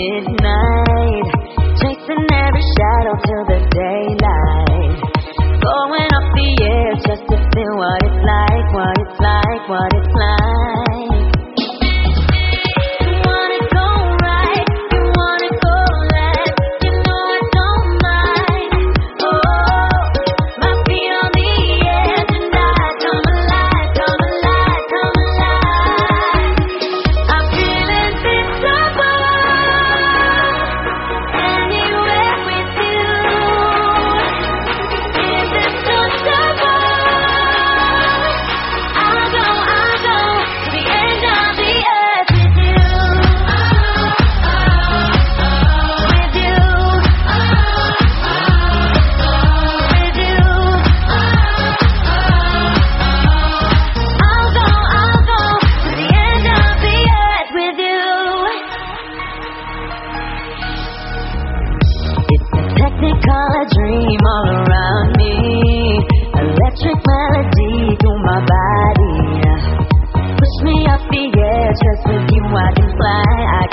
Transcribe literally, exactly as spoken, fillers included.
midnight, chasing every shadow till the daylight, going up the edge just to feel what it's like, what it's like, what it's like. You wanna go right, you wanna go left, you know I don't mind. Oh, my feet on the edge and I come alive, come alive, come alive. I'm feeling invincible anywhere with you. Is it suitable? I'll go, I'll go to the end of the earth with you. With you. With you. I'll go, I'll go to the end of the earth with you. It's a technicolor dream all around me, electric melody through my body. Push me up the edge, 'cause with you I can fly, I